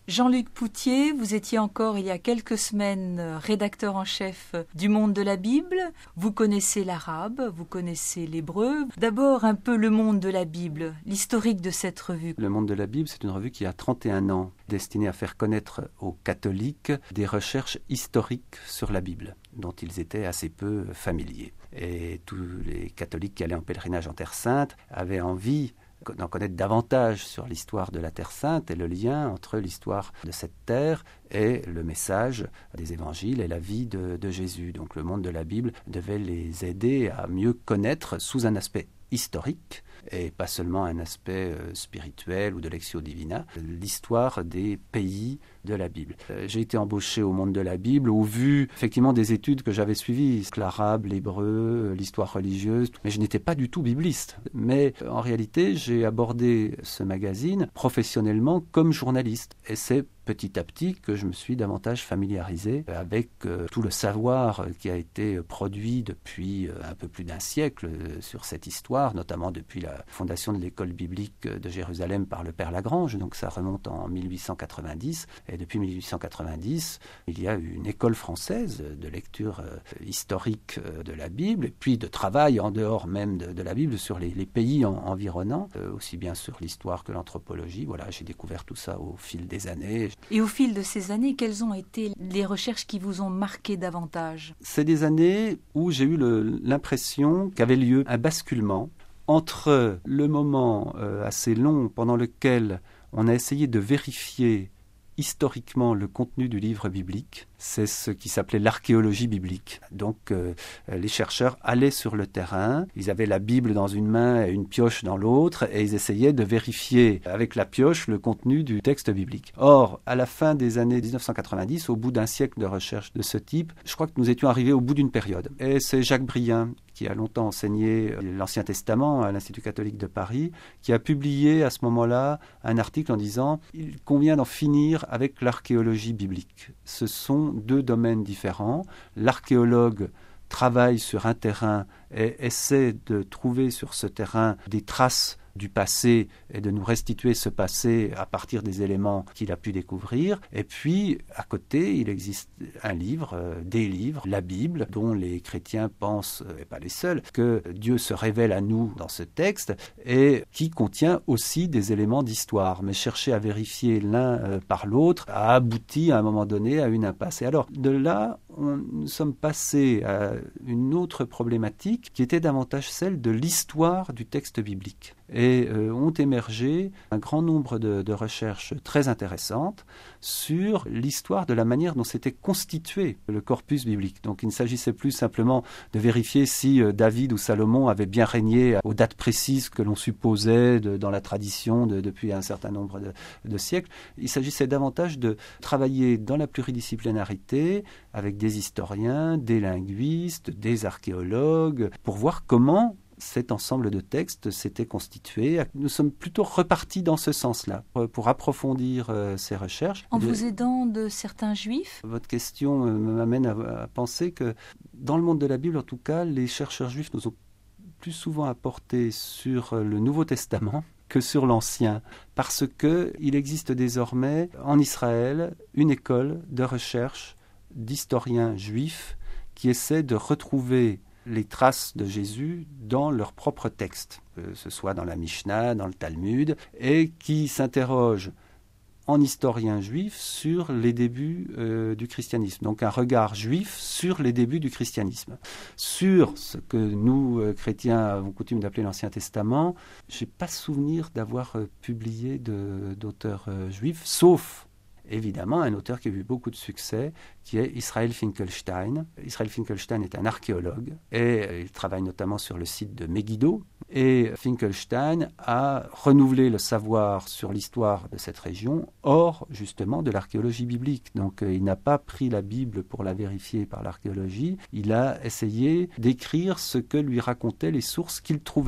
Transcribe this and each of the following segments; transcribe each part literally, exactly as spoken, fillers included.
Jean-Luc Poutier, vous étiez encore il y a quelques semaines rédacteur en chef du Monde de la Bible. Vous connaissez l'arabe, vous connaissez l'hébreu. D'abord un peu le Monde de la Bible, l'historique de cette revue. Le Monde de la Bible, c'est une revue qui a trente et un ans, destinée à faire connaître aux catholiques des recherches historiques sur la Bible, dont ils étaient assez peu familiers. Et tous les catholiques qui allaient en pèlerinage en Terre Sainte avaient envie d'en connaître davantage sur l'histoire de la Terre Sainte et le lien entre l'histoire de cette terre et le message des évangiles et la vie de, de Jésus. Donc le Monde de la Bible devait les aider à mieux connaître sous un aspect historique et pas seulement un aspect euh, spirituel ou de Lectio Divina, l'histoire des pays de la Bible. Euh, j'ai été embauché au Monde de la Bible au vu effectivement des études que j'avais suivies, l'arabe, l'hébreu, l'histoire religieuse, mais je n'étais pas du tout bibliste. Mais euh, en réalité, j'ai abordé ce magazine professionnellement comme journaliste et c'est petit à petit que je me suis davantage familiarisé avec euh, tout le savoir qui a été produit depuis euh, un peu plus d'un siècle euh, sur cette histoire, notamment depuis la fondation de l'école biblique de Jérusalem par le Père Lagrange, donc ça remonte en mille huit cent quatre-vingt-dix, et depuis mille huit cent quatre-vingt-dix, il y a une école française de lecture euh, historique euh, de la Bible, et puis de travail en dehors même de, de la Bible sur les, les pays en, environnants, euh, aussi bien sur l'histoire que l'anthropologie. Voilà, j'ai découvert tout ça au fil des années. Et au fil de ces années, quelles ont été les recherches qui vous ont marqué davantage ? C'est des années où j'ai eu le, l'impression qu'avait lieu un basculement entre le moment euh, assez long pendant lequel on a essayé de vérifier historiquement le contenu du livre biblique. C'est ce qui s'appelait l'archéologie biblique. Donc euh, les chercheurs allaient sur le terrain, ils avaient la Bible dans une main et une pioche dans l'autre et ils essayaient de vérifier avec la pioche le contenu du texte biblique. Or, à la fin des années dix-neuf cent quatre-vingt-dix, au bout d'un siècle de recherche de ce type, je crois que nous étions arrivés au bout d'une période. Et c'est Jacques Brien, qui a longtemps enseigné l'Ancien Testament à l'Institut catholique de Paris, qui a publié à ce moment-là un article en disant « Il convient d'en finir avec l'archéologie biblique. Ce sont deux domaines différents. L'archéologue travaille sur un terrain et essaie de trouver sur ce terrain des traces du passé et de nous restituer ce passé à partir des éléments qu'il a pu découvrir. Et puis, à côté, il existe un livre, euh, des livres, la Bible, dont les chrétiens pensent, euh, et pas les seuls, que Dieu se révèle à nous dans ce texte et qui contient aussi des éléments d'histoire. Mais chercher à vérifier l'un euh, par l'autre a abouti à un moment donné à une impasse. Et alors, de là, on, nous sommes passés à une autre problématique qui était davantage celle de l'histoire du texte biblique. Et euh, ont émergé un grand nombre de, de recherches très intéressantes sur l'histoire de la manière dont s'était constitué le corpus biblique. Donc il ne s'agissait plus simplement de vérifier si euh, David ou Salomon avaient bien régné aux dates précises que l'on supposait de, dans la tradition de, depuis un certain nombre de, de siècles. Il s'agissait davantage de travailler dans la pluridisciplinarité avec des historiens, des linguistes, des archéologues, pour voir comment cet ensemble de textes s'était constitué. Nous sommes plutôt repartis dans ce sens-là, pour approfondir euh, ces recherches. En vous aidant de certains juifs ? Votre question euh, m'amène à, à penser que, dans le monde de la Bible, en tout cas, les chercheurs juifs nous ont plus souvent apporté sur le Nouveau Testament que sur l'Ancien, parce qu'il existe désormais en Israël une école de recherche d'historiens juifs qui essaie de retrouver les traces de Jésus dans leur propre texte, que ce soit dans la Mishnah, dans le Talmud, et qui s'interrogent en historien juif sur les débuts euh, du christianisme. Donc un regard juif sur les débuts du christianisme. Sur ce que nous, euh, chrétiens, avons coutume d'appeler l'Ancien Testament, je n'ai pas souvenir d'avoir euh, publié de, d'auteurs euh, juifs, sauf évidemment un auteur qui a eu beaucoup de succès, qui est Israël Finkelstein. Israël Finkelstein est un archéologue et il travaille notamment sur le site de Megiddo. Et Finkelstein a renouvelé le savoir sur l'histoire de cette région hors justement de l'archéologie biblique. Donc il n'a pas pris la Bible pour la vérifier par l'archéologie, il a essayé d'écrire ce que lui racontaient les sources qu'il trouvait.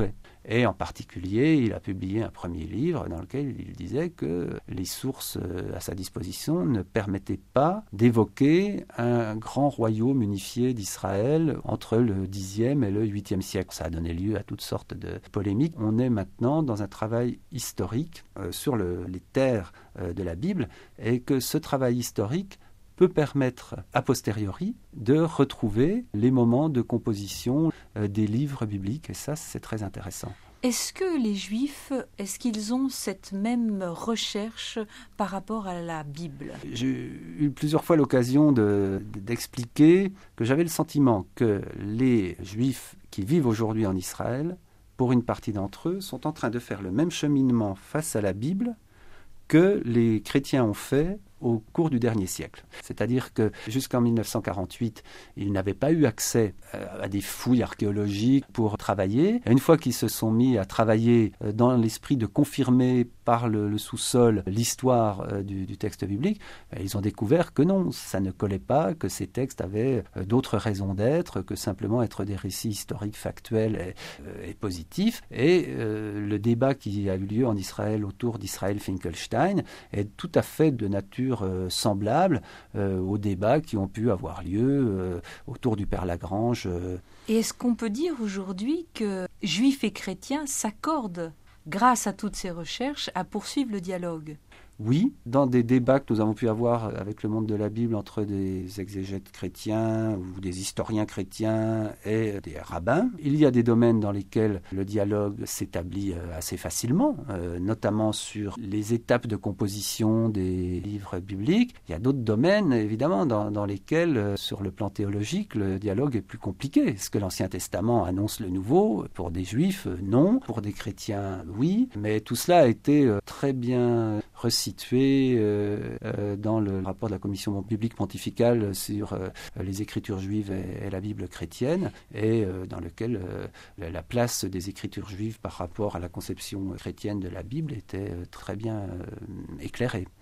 Et en particulier, il a publié un premier livre dans lequel il disait que les sources à sa disposition ne permettaient pas d'évoquer un grand royaume unifié d'Israël entre le dixième et le huitième siècle. Ça a donné lieu à toutes sortes de polémiques. On est maintenant dans un travail historique euh, sur le, les terres euh, de la Bible, et que ce travail historique peut permettre a posteriori de retrouver les moments de composition euh, des livres bibliques, et ça, c'est très intéressant. Est-ce que les Juifs, est-ce qu'ils ont cette même recherche par rapport à la Bible ? J'ai eu plusieurs fois l'occasion de, d'expliquer que j'avais le sentiment que les Juifs qui vivent aujourd'hui en Israël, pour une partie d'entre eux, sont en train de faire le même cheminement face à la Bible que les chrétiens ont fait au cours du dernier siècle. C'est-à-dire que jusqu'en mille neuf cent quarante-huit, ils n'avaient pas eu accès à des fouilles archéologiques pour travailler. Et une fois qu'ils se sont mis à travailler dans l'esprit de confirmer par le, le sous-sol l'histoire du, du texte biblique, ils ont découvert que non, ça ne collait pas, que ces textes avaient d'autres raisons d'être que simplement être des récits historiques factuels et, et positifs. Et euh, le débat qui a eu lieu en Israël autour d'Israël Finkelstein est tout à fait de nature semblables euh, aux débats qui ont pu avoir lieu euh, autour du Père Lagrange. Euh. Et est-ce qu'on peut dire aujourd'hui que juifs et chrétiens s'accordent, grâce à toutes ces recherches, à poursuivre le dialogue ? Oui, dans des débats que nous avons pu avoir avec le monde de la Bible entre des exégètes chrétiens ou des historiens chrétiens et des rabbins, il y a des domaines dans lesquels le dialogue s'établit assez facilement, euh, notamment sur les étapes de composition des livres bibliques. Il y a d'autres domaines, évidemment, dans, dans lesquels, euh, sur le plan théologique, le dialogue est plus compliqué. Est-ce que l'Ancien Testament annonce le Nouveau ? Pour des Juifs, non. Pour des chrétiens, oui. Mais tout cela a été euh, très bien resitué euh, euh, dans le rapport de la Commission biblique pontificale sur euh, les Écritures juives et, et la Bible chrétienne, et euh, dans lequel euh, la place des Écritures juives par rapport à la conception chrétienne de la Bible était euh, très bien euh, éclairée.